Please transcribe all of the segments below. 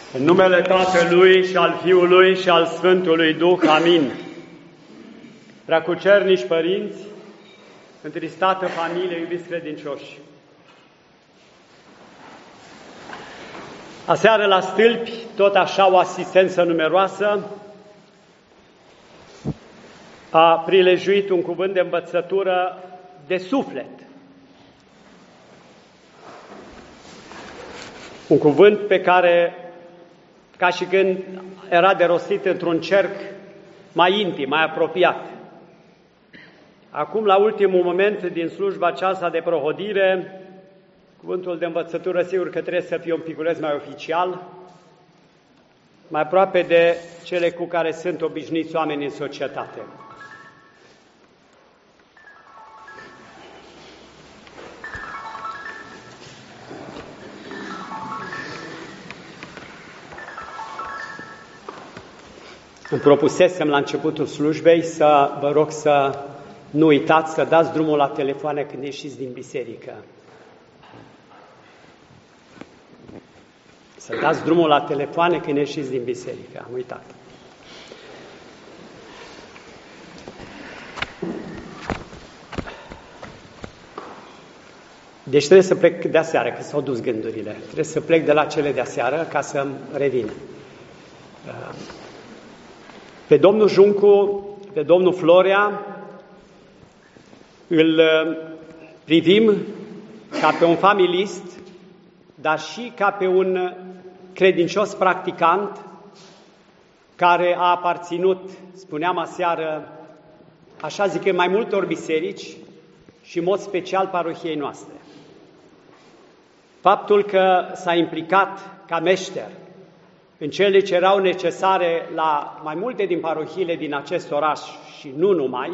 În numele Tatălui și al Fiului și al Sfântului Duh, amin. Preacucernici părinți, întristată familie, iubiți credincioși. Aseară la stâlpi, tot așa o asistență numeroasă a prilejuit un cuvânt de învățătură de suflet. Un cuvânt pe care, ca și când era de rostit într-un cerc mai intim, mai apropiat. Acum, la ultimul moment din slujba aceasta de prohodire, cuvântul de învățătură, sigur că trebuie să fie un piculeț mai oficial, mai aproape de cele cu care sunt obișnuiți oamenii în societate. Îmi propusesem la începutul slujbei să vă rog să nu uitați să dați drumul la telefoane când ieșiți din biserică. Să dați drumul la telefoane când ieșiți din biserică. Am uitat. Deci trebuie să plec de aseară, că s-au dus gândurile. Trebuie să plec de la cele de aseară ca să-mi revin. Pe domnul Juncu, pe domnul Florea, îl privim ca pe un familist, dar și ca pe un credincios practicant care a aparținut, spuneam aseară, așa zic, în mai multor biserici și în mod special parohiei noastre. Faptul că s-a implicat ca meșter în cele ce erau necesare la mai multe din parohiile din acest oraș și nu numai,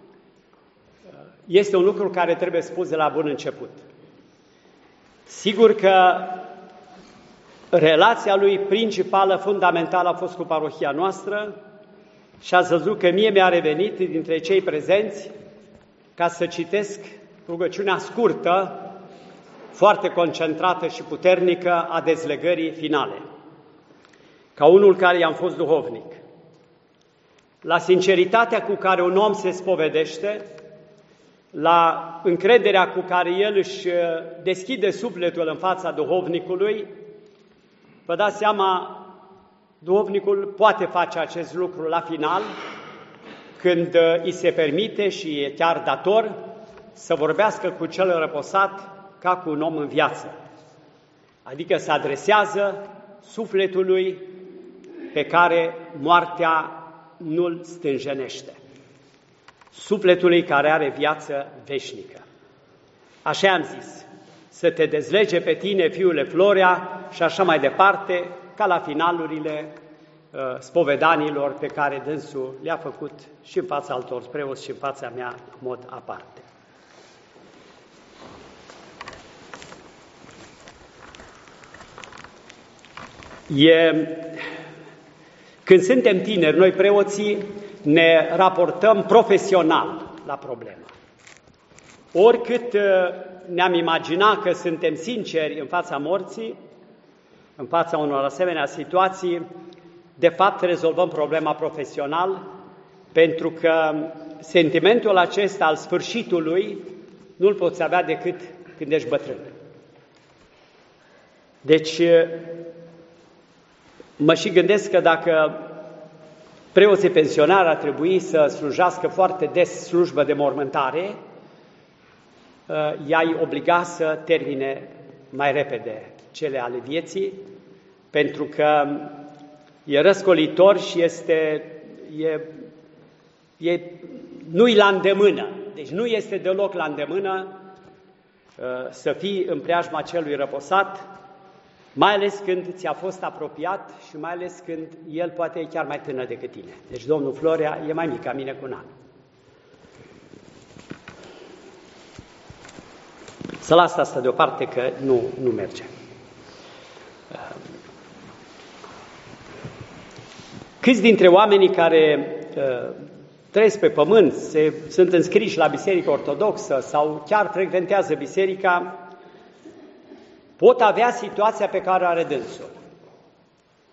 este un lucru care trebuie spus de la bun început. Sigur că relația lui principală, fundamentală a fost cu parohia noastră și ați văzut că mie mi-a revenit dintre cei prezenți ca să citesc rugăciunea scurtă, foarte concentrată și puternică a dezlegării finale. Ca unul care i-am fost duhovnic. La sinceritatea cu care un om se spovedește, la încrederea cu care el își deschide sufletul în fața duhovnicului, vă dați seama, duhovnicul poate face acest lucru la final, când îi se permite și e chiar dator să vorbească cu cel răposat ca cu un om în viață. Adică se adresează sufletului pe care moartea nu-l stânjenește. Sufletului care are viață veșnică. Așa am zis, să te dezlege pe tine, fiule Florea, și așa mai departe, ca la finalurile spovedanilor pe care dânsul le-a făcut și în fața altor preoți și în fața mea în mod aparte. Când suntem tineri, noi preoții ne raportăm profesional la problemă. Oricât ne-am imaginat că suntem sinceri în fața morții, în fața unor asemenea situații, de fapt rezolvăm problema profesional, pentru că sentimentul acesta al sfârșitului nu-l poți avea decât când ești bătrân. Deci, mă și gândesc că dacă preoții pensionari ar trebui să slujească foarte des slujbă de mormântare, i-ai obliga să termine mai repede cele ale vieții, pentru că e răscolitor și nu-i la îndemână. Deci nu este deloc la îndemână să fii în preajma celui răposat, mai ales când ți-a fost apropiat și mai ales când el poate e chiar mai tânăr decât tine. Deci domnul Florea e mai mic ca mine cu un an. Să las asta deoparte că nu merge. Câți dintre oamenii care trăiesc pe pământ, sunt înscriși la Biserica Ortodoxă sau chiar frecventează biserica, pot avea situația pe care o are dânsul.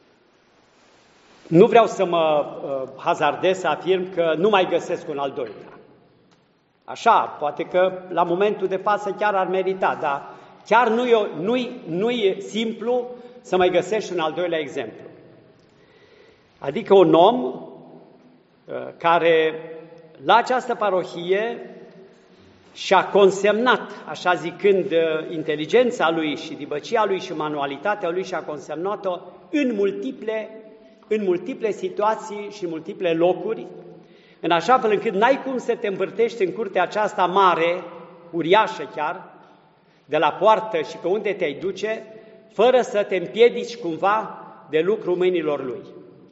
Nu vreau să mă hazardez să afirm că nu mai găsesc un al doilea. Așa, poate că la momentul de față chiar ar merita, dar chiar nu e simplu să mai găsești un al doilea exemplu. Adică un om care la această parohie și-a consemnat, așa zicând, inteligența lui și dibăcia lui și manualitatea lui și-a consemnat-o în multiple situații și în multiple locuri, în așa fel încât n-ai cum să te învârtești în curtea aceasta mare, uriașă chiar, de la poartă și pe unde te-ai duce, fără să te împiedici cumva de lucrul mâinilor lui.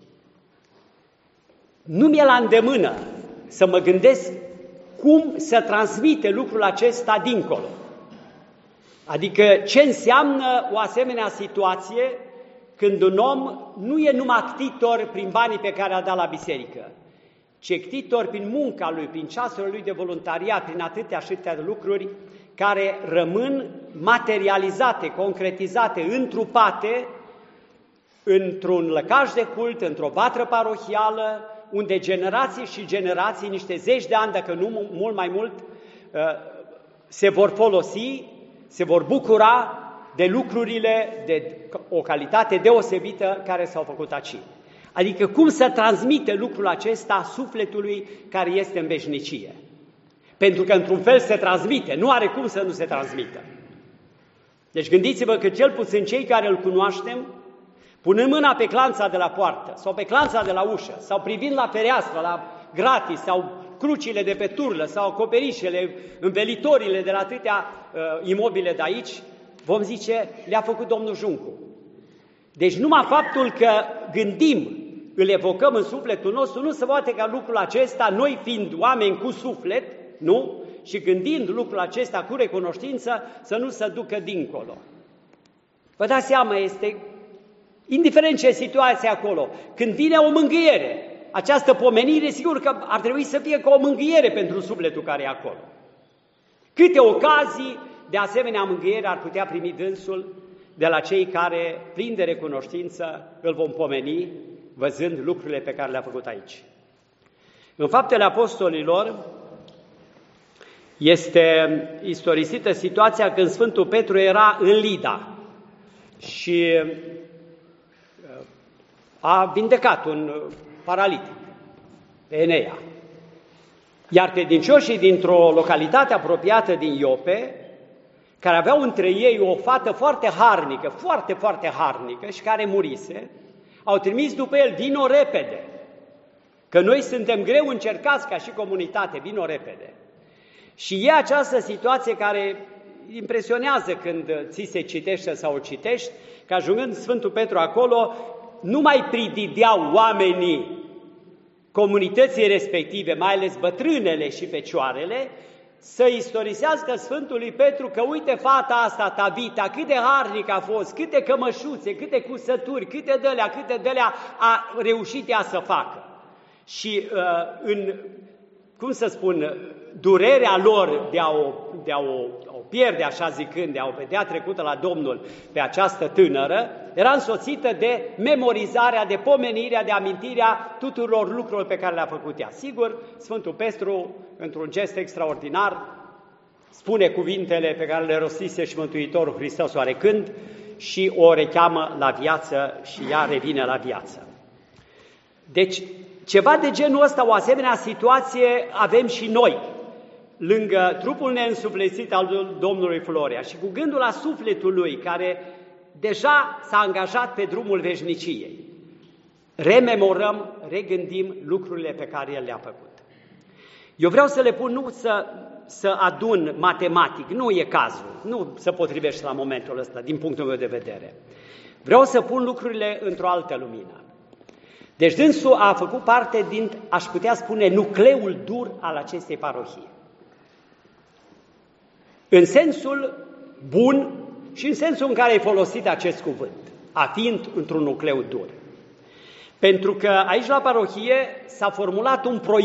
Nu mi-e la îndemână să mă gândesc cum să transmite lucrul acesta dincolo. Adică ce înseamnă o asemenea situație când un om nu e numai ctitor prin banii pe care a dat la biserică, ci ctitor prin munca lui, prin ceasurile lui de voluntariat, prin atâtea lucruri care rămân materializate, concretizate, întrupate într-un lăcaș de cult, într-o vatră parohială, unde generații și generații, niște zeci de ani, dacă nu mult mai mult, se vor folosi, se vor bucura de lucrurile de o calitate deosebită care s-au făcut aici. Adică cum să transmite lucrul acesta sufletului care este în veșnicie? Pentru că într-un fel se transmite, nu are cum să nu se transmită. Deci gândiți-vă că cel puțin cei care îl cunoaștem, punând mâna pe clanța de la poartă sau pe clanța de la ușă sau privind la fereastră, la gratis sau crucile de pe turlă sau acoperișele, învelitorile de la atâtea imobile de aici, vom zice, le-a făcut domnul Juncu. Deci numai faptul că gândim, îl evocăm în sufletul nostru, nu se poate ca lucrul acesta, noi fiind oameni cu suflet, nu? Și gândind lucrul acesta cu recunoștință, să nu se ducă dincolo. Vă dați seama, este, indiferent ce situație acolo, când vine o mângâiere, această pomenire, sigur că ar trebui să fie ca o mângâiere pentru sufletul care e acolo. Câte ocazii de asemenea mângâiere ar putea primi dânsul de la cei care, plini de recunoștință, îl vom pomeni, văzând lucrurile pe care le-a făcut aici. În Faptele Apostolilor este istorisită situația când Sfântul Petru era în Lida și a vindecat un paralitic, pe Enea. Iar credincioșii dintr-o localitate apropiată din Iope, care aveau între ei o fată foarte harnică, foarte harnică și care murise, au trimis după el, vino repede, că noi suntem greu încercați ca și comunitate, vino repede. Și e această situație care impresionează când ți se citește sau o citești, că ajungând Sfântul Petru acolo, nu mai pridideau oamenii comunității respective, mai ales bătrânele și fecioarele, să istorisească Sfântului Petru că uite fata asta, Tabita, cât de harnică a fost, câte cămășuțe, câte cusături, câte dălea a reușit ea să facă. Și durerea lor de a o pierde, așa zicând, de a o vedea trecută la Domnul pe această tânără, era însoțită de memorizarea, de pomenirea, de amintirea tuturor lucrurilor pe care le-a făcut ea. Sigur, Sfântul Petru, într-un gest extraordinar, spune cuvintele pe care le rostise și Mântuitorul Hristos oarecând și o recheamă la viață și ea revine la viață. Deci, ceva de genul ăsta, o asemenea situație avem și noi, lângă trupul neînsuflețit al Domnului Florea și cu gândul la sufletul lui, care deja s-a angajat pe drumul veșniciei. Rememorăm, regândim lucrurile pe care El le-a făcut. Eu vreau să le pun, nu să adun matematic, nu e cazul, nu se potrivește la momentul ăsta, din punctul meu de vedere. Vreau să pun lucrurile într-o altă lumină. Deci dânsul a făcut parte din, aș putea spune, nucleul dur al acestei parohii. În sensul bun și în sensul în care ai folosit acest cuvânt, a fiind într-un nucleu dur. Pentru că aici la parohie s-a formulat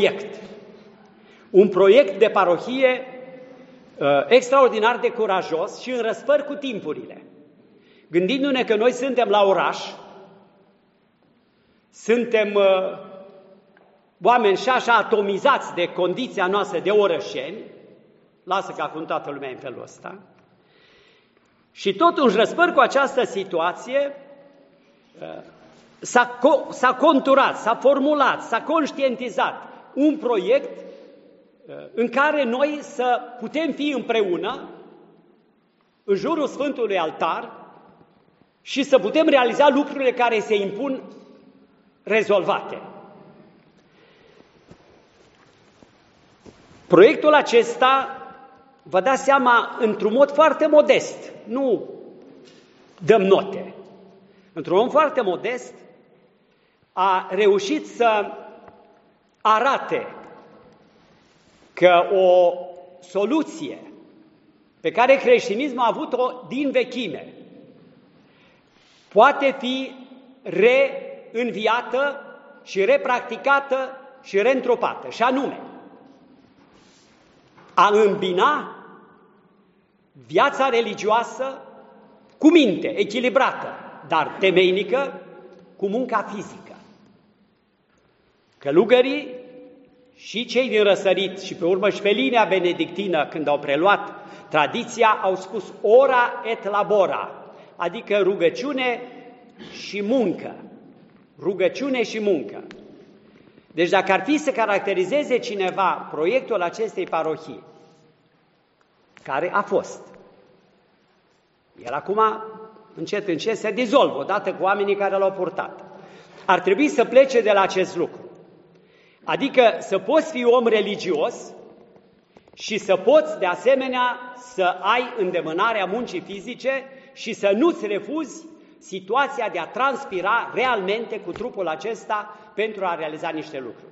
un proiect de parohie extraordinar de curajos și în răsfăr cu timpurile. Gândindu-ne că noi suntem la oraș, suntem oameni și așa atomizați de condiția noastră de orășeni, lasă că acum toată lumea în felul ăsta, și totuși răspăr cu această situație, s-a conturat, s-a formulat, s-a conștientizat un proiect în care noi să putem fi împreună în jurul Sfântului Altar și să putem realiza lucrurile care se impun rezolvate. Proiectul acesta, vă dați seama, într-un mod foarte modest, nu dăm note, într-un mod foarte modest, a reușit să arate că o soluție pe care creștinismul a avut-o din vechime poate fi reînviată și repracticată și reîntropată, și anume a îmbina viața religioasă cu minte echilibrată, dar temeinică, cu munca fizică. Călugării și cei din răsărit și pe urmă și pe linia benedictină, când au preluat tradiția, au spus ora et labora, adică rugăciune și muncă. Rugăciune și muncă. Deci dacă ar fi să caracterizeze cineva proiectul acestei parohii, care a fost, el acum încet, încet se dizolvă odată cu oamenii care l-au purtat, ar trebui să plece de la acest lucru. Adică să poți fi om religios și să poți de asemenea să ai îndemânarea muncii fizice și să nu-ți refuzi situația de a transpira realmente cu trupul acesta pentru a realiza niște lucruri.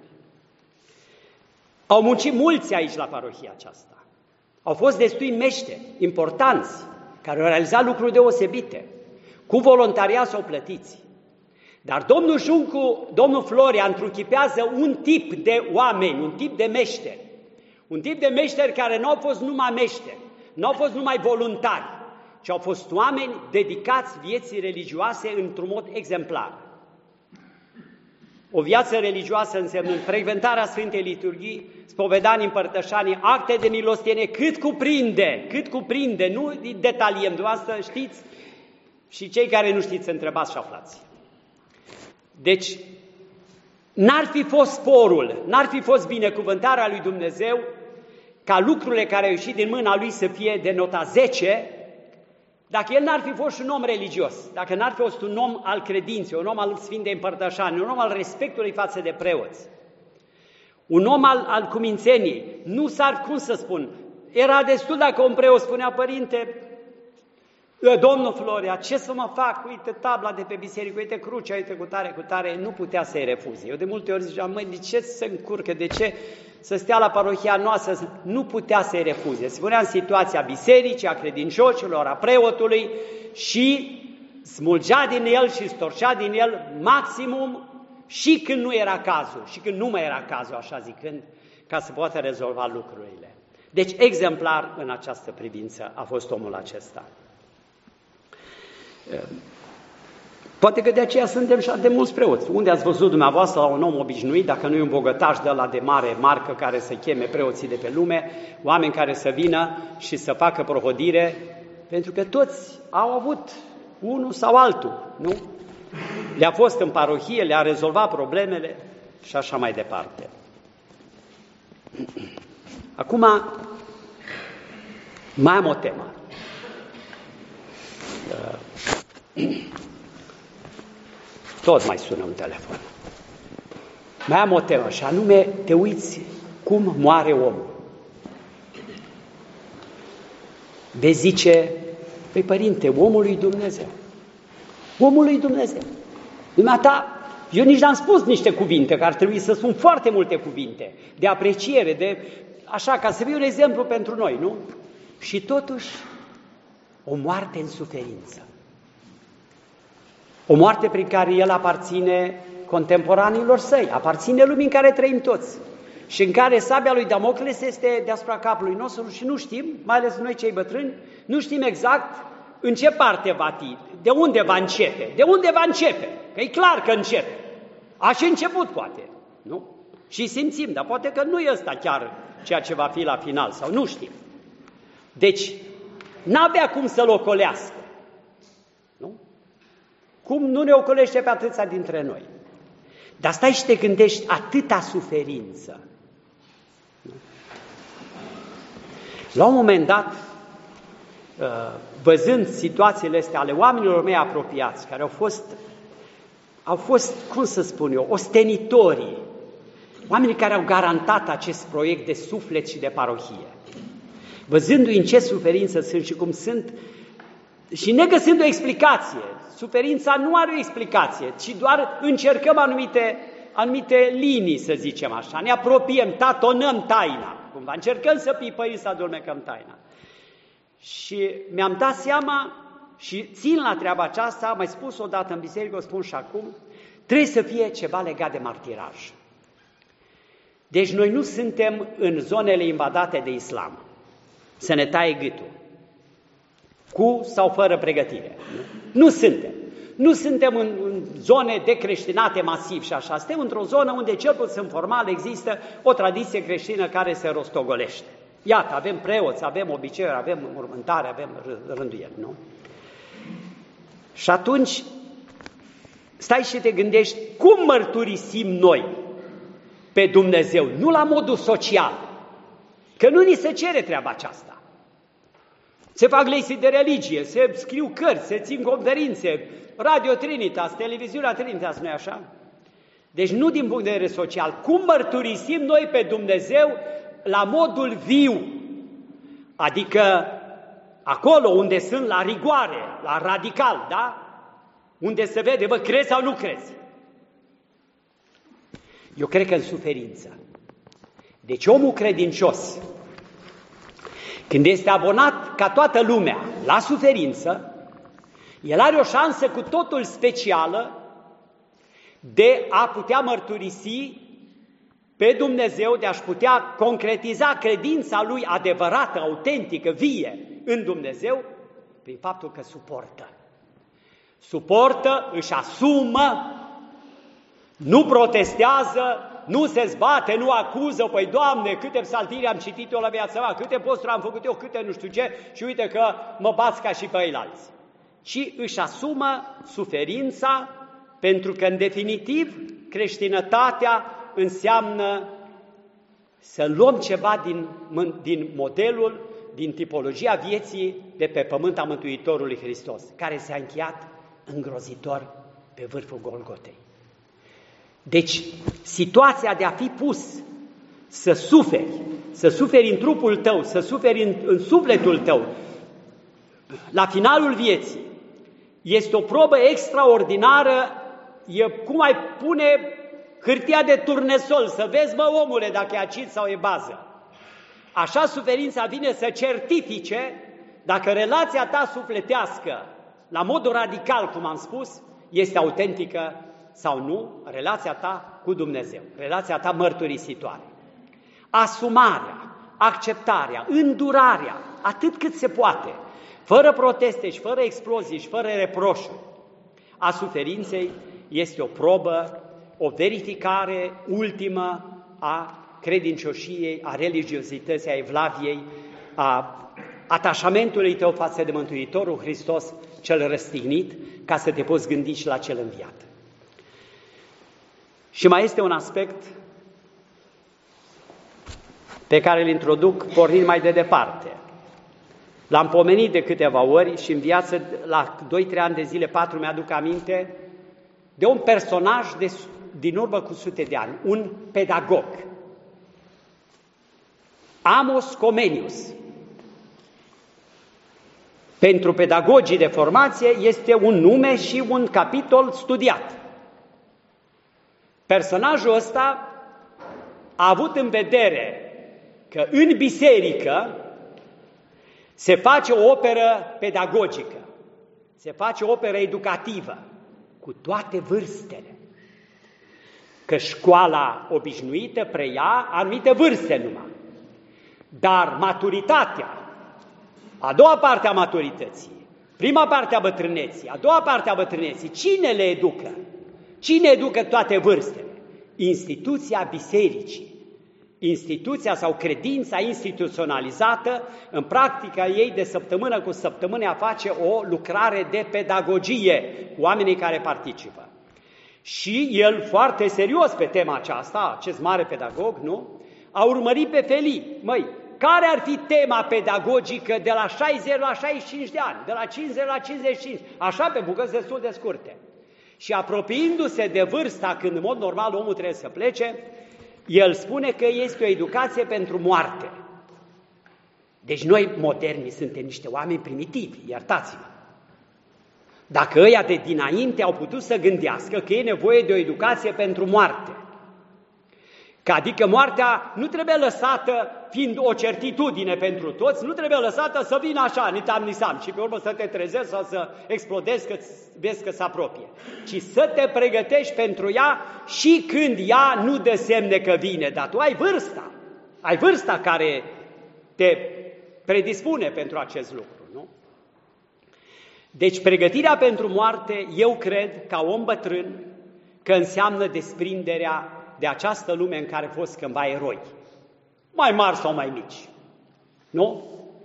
Au muncit mulți aici la parohia aceasta. Au fost destui meșteri importanți care au realizat lucruri deosebite. Cu voluntariat s-au plătiți. Dar domnul Juncu, domnul Florea întruchipează un tip de oameni, un tip de meșteri. Un tip de meșteri care nu au fost numai meșteri, nu au fost numai voluntari, ci au fost oameni dedicați vieții religioase într-un mod exemplar. O viață religioasă însemnând frecventarea Sfintei Liturghii, spovedanii, împărtășanii, acte de milostenie, cât cuprinde, nu detaliem, dumneavoastră știți și cei care nu știți întrebați și aflați. Deci, n-ar fi fost sporul, n-ar fi fost binecuvântarea lui Dumnezeu ca lucrurile care au ieșit din mâna lui să fie de nota 10, dacă el n-ar fi fost un om religios, dacă n-ar fi fost un om al credinței, un om al Sfintei Împărtășanii, un om al respectului față de preoți, un om al cumințeniei, nu s-ar, cum să spun, era destul dacă un preot spunea, părinte, domnul Florea, ce să mă fac? Uite tabla de pe biserică, uite crucea, uite cu tare, nu putea să-i refuze. Eu de multe ori ziceam, măi, de ce să încurcă, de ce să stea la parohia noastră? Nu putea să-i refuze. Se punea în situația bisericii, a credincioșilor, a preotului și smulgea din el și storcea din el maximum și când nu era cazul, și când nu mai era cazul, așa zicând, ca să poată rezolva lucrurile. Deci exemplar în această privință a fost omul acesta. Poate că de aceea suntem și de mulți preoți. Unde ați văzut dumneavoastră la un om obișnuit, dacă nu e un bogătaș de ăla de mare marcă care să cheme preoții de pe lume, oameni care să vină și să facă prohodire, pentru că toți au avut unul sau altul, nu? Le-a fost în parohie, le-a rezolvat problemele și așa mai departe. Acum mai am o temă. Tot mai sună un telefon. Mai am o temă și anume, te uiți cum moare omul. Vezi, zice, păi părinte, omul lui Dumnezeu. Omul lui Dumnezeu. Dumneata, eu nici n-am spus niște cuvinte, că ar trebui să spun foarte multe cuvinte de apreciere, de așa, ca să fie un exemplu pentru noi, nu? Și totuși, o moarte în suferință. O moarte prin care el aparține contemporanilor săi, aparține lumii în care trăim toți și în care sabia lui Damocles este deasupra capului nostru și nu știm, mai ales noi cei bătrâni, nu știm exact în ce parte va fi, de unde va începe, că e clar că începe. Așa început, poate, nu? Și simțim, dar poate că nu e ăsta chiar ceea ce va fi la final, sau nu știm. Deci, n-avea cum să-l ocolească, nu? Cum nu ne ocolește pe atâția dintre noi. Dar stai și te gândești, atâta suferință. La un moment dat, văzând situațiile astea ale oamenilor mei apropiați, care au fost, cum să spun eu, ostenitorii, oamenii care au garantat acest proiect de suflet și de parohie, văzându-i în ce suferință sunt și cum sunt, și negăsând o explicație. Suferința nu are o explicație, ci doar încercăm anumite linii, să zicem așa, ne apropiem, tatonăm taina, cumva, încercăm să pipăim, să adulmecăm taina. Și mi-am dat seama și țin la treaba aceasta, am mai spus odată în biserică, o spun și acum, trebuie să fie ceva legat de martiraj. Deci noi nu suntem în zonele invadate de islam, să ne taie gâtul, cu sau fără pregătire. Nu suntem. Nu suntem în zone decreștinate masiv și așa. Suntem într-o zonă unde cel puțin formal există o tradiție creștină care se rostogolește. Iată, avem preoți, avem obiceiuri, avem mormântare, avem rânduieli, nu? Și atunci, stai și te gândești, cum mărturisim noi pe Dumnezeu? Nu la modul social, că nu ni se cere treaba aceasta. Se fac lecții de religie, se scriu cărți, se țin conferințe, Radio Trinitas, televiziunea Trinitas, nu-i așa? Deci nu din punct de vedere social. Cum mărturisim noi pe Dumnezeu la modul viu? Adică acolo unde sunt la rigoare, la radical, da? Unde se vede, bă, crezi sau nu crezi? Eu cred că în suferință. Deci omul credincios, când este abonat ca toată lumea la suferință, el are o șansă cu totul specială de a putea mărturisi pe Dumnezeu, de a-și putea concretiza credința lui adevărată, autentică, vie în Dumnezeu, prin faptul că suportă. Suportă, își asumă, nu protestează, nu se zbate, nu acuză, păi Doamne, câte psaltiri am citit eu la viața mea, câte posturi am făcut eu, câte nu știu ce, și uite că mă bați ca și pe eilalți. Ci își asumă suferința, pentru că, în definitiv, creștinătatea înseamnă să luăm ceva din modelul, din tipologia vieții de pe pământ a Mântuitorului Hristos, care s-a încheiat îngrozitor pe vârful Golgotei. Deci, situația de a fi pus să suferi în trupul tău, să suferi în sufletul tău, la finalul vieții, este o probă extraordinară, e cum ai pune hârtia de turnesol, să vezi, mă, omule, dacă e acid sau e bază. Așa suferința vine să certifice dacă relația ta sufletească, la modul radical, cum am spus, este autentică sau nu, relația ta cu Dumnezeu, relația ta mărturisitoare. Asumarea, acceptarea, îndurarea, atât cât se poate, fără proteste și fără explozii și fără reproșuri, a suferinței este o probă, o verificare ultimă a credincioșiei, a religiozității, a evlaviei, a atașamentului tău față de Mântuitorul Hristos, cel răstignit, ca să te poți gândi și la cel înviat. Și mai este un aspect pe care îl introduc pornind mai de departe. L-am pomenit de câteva ori și în viață, la 2-3 ani de zile, 4, mi-aduc aminte de un personaj din urmă cu sute de ani, un pedagog, Amos Comenius. Pentru pedagogii de formație este un nume și un capitol studiat. Personajul ăsta a avut în vedere că în biserică se face o operă pedagogică, se face o operă educativă, cu toate vârstele. Că școala obișnuită preia anumite vârste numai. Dar maturitatea, a doua parte a maturității, prima parte a bătrâneții, a doua parte a bătrâneții, cine le educă? Cine educă toate vârstele? Instituția bisericii. Instituția sau credința instituționalizată, în practica ei de săptămână cu săptămână a face o lucrare de pedagogie cu oamenii care participă. Și el, foarte serios pe tema aceasta, acest mare pedagog, nu? A urmărit pe felii. Măi, care ar fi tema pedagogică de la 60 la 65 de ani, de la 50 la 55, așa pe bucăți destul de scurte. Și apropiindu-se de vârsta când în mod normal omul trebuie să plece, el spune că este o educație pentru moarte. Deci noi moderni suntem niște oameni primitivi, iertați-mă. Dacă ăia de dinainte au putut să gândească că e nevoie de o educație pentru moarte, că adică moartea nu trebuie lăsată, fiind o certitudine pentru toți, nu trebuie lăsată să vină așa, nitam-nisam, și pe urmă să te trezești sau să explodezi că vezi că se apropie, ci să te pregătești pentru ea și când ea nu dă semne că vine, dar tu ai vârsta care te predispune pentru acest lucru, nu? Deci pregătirea pentru moarte, eu cred, ca om bătrân, că înseamnă desprinderea de această lume în care au fost cândva eroi, mai mari sau mai mici, nu?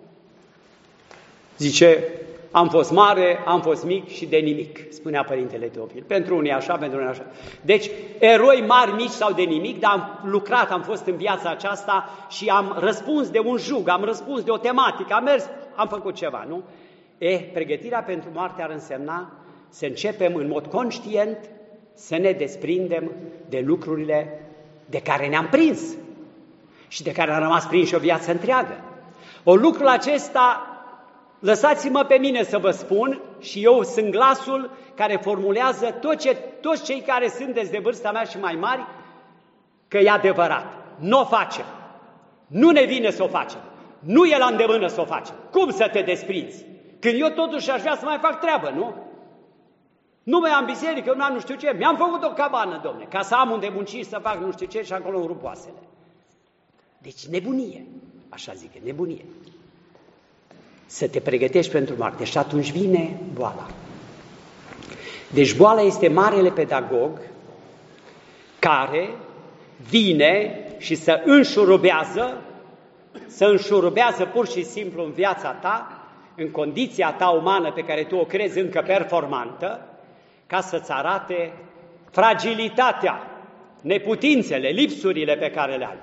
Zice, am fost mare, am fost mic și de nimic, spunea Părintele Teofil. Pentru unii așa, pentru unii așa. Deci, eroi mari, mici sau de nimic, dar am lucrat, am fost în viața aceasta și am răspuns de un jug, am răspuns de o tematică, am mers, am făcut ceva, nu? Pregătirea pentru moarte ar însemna să începem în mod conștient să ne desprindem de lucrurile de care ne-am prins și de care am rămas prinși o viață întreagă. Lucrul acesta, lăsați-mă pe mine să vă spun, și eu sunt glasul care formulează toți cei care sunteți de vârsta mea și mai mari, că e adevărat. Nu o facem. Nu ne vine să o facem. Nu e la îndemână să o facem. Cum să te desprinzi? Când eu totuși aș vrea să mai fac treabă, nu? Nu mai am biserică, nu am nu știu ce, mi-am făcut o cabană, domne, ca să am unde munci să fac nu știu ce și acolo în rupoasele. Deci nebunie, așa zic, nebunie. Să te pregătești pentru moarte și atunci vine boala. Deci boala este marele pedagog care vine și să înșurubează pur și simplu în viața ta, în condiția ta umană pe care tu o crezi încă performantă, ca să-ți arate fragilitatea, neputințele, lipsurile pe care le ai.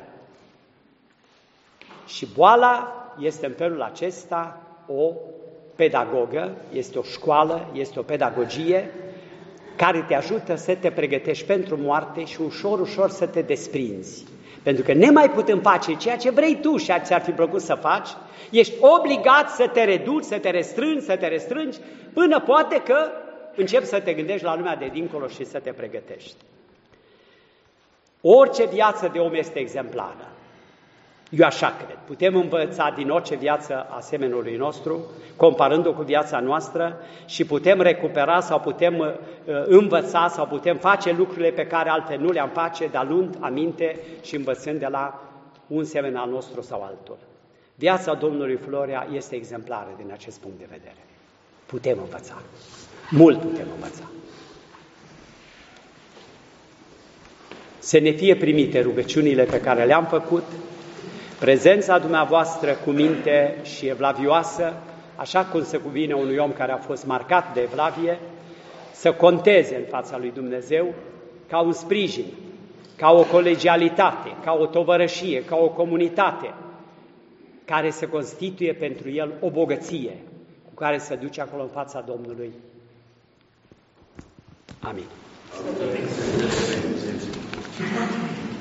Și boala este în felul acesta o pedagogă, este o școală, este o pedagogie care te ajută să te pregătești pentru moarte și ușor, ușor să te desprinzi. Pentru că nemai putând face ceea ce vrei tu și ți-ar fi plăcut să faci, ești obligat să te reduci, să te restrângi, până poate că începi să te gândești la lumea de dincolo și să te pregătești. Orice viață de om este exemplară. Eu așa cred. Putem învăța din orice viață a semenului nostru, comparându-o cu viața noastră, și putem recupera sau putem învăța sau putem face lucrurile pe care altfel nu le-am face, dar luând aminte și învățând de la un semen al nostru sau altul. Viața Domnului Florea este exemplară din acest punct de vedere. Putem învăța. Mult putem învăța. Să ne fie primite rugăciunile pe care le-am făcut, prezența dumneavoastră cu minte și evlavioasă, așa cum se cuvine unui om care a fost marcat de evlavie, să conteze în fața lui Dumnezeu ca un sprijin, ca o colegialitate, ca o tovărășie, ca o comunitate, care se constituie pentru el o bogăție cu care se duce acolo în fața Domnului. Amin.